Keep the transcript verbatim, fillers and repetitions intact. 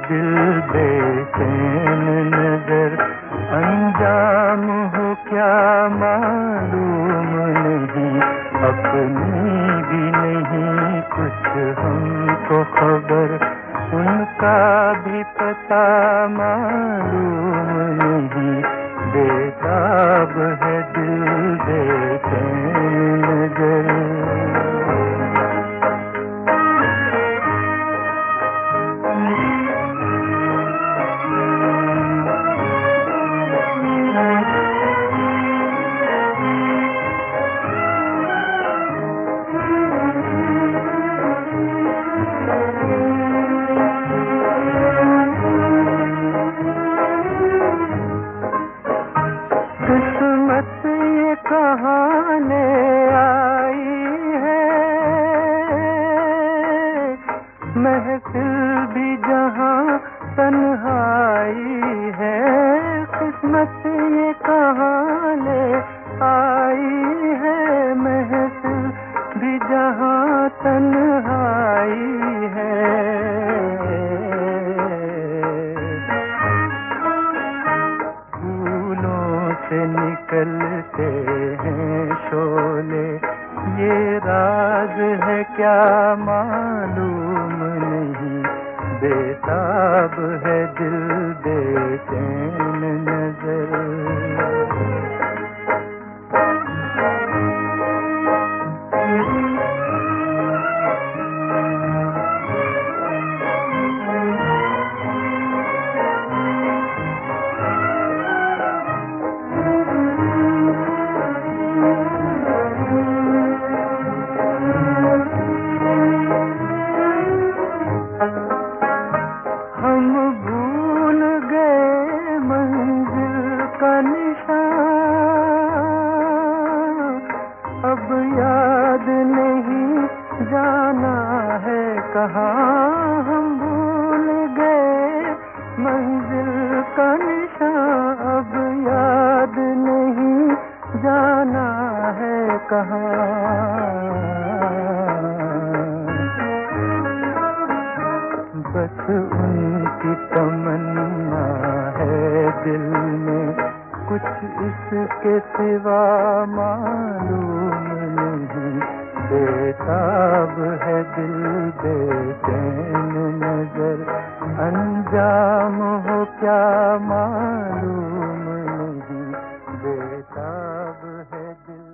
दिल बेचैन नजर, अंजाम हो क्या मालूम नहीं, अपनी भी नहीं कुछ हमको खबर, उनका भी पता मालूम नहीं, बेताब है दिल बेचैन नजर। किस्मत ये कहाँ ले आई है, महफिल भी जहाँ तन्हाई है, किस्मत ये कहाँ ले आई है, महफिल भी जहाँ तन्हाई है। से निकलते हैं शोले, ये राज है क्या मालूम नहीं, बेताब है दिल बेचैन नजर। हम भूल गए मंजिल का निशान, अब याद नहीं जाना है कहाँ, हम भूल गए मंजिल का निशान, अब याद नहीं जाना है कहाँ। बस उनकी तमन्ना है दिल में, कुछ इसके सिवा मालूम नहीं, बेताब है दिल बेचैन नजर, अंजाम हो क्या मालूम नहीं, बेताब है दिल।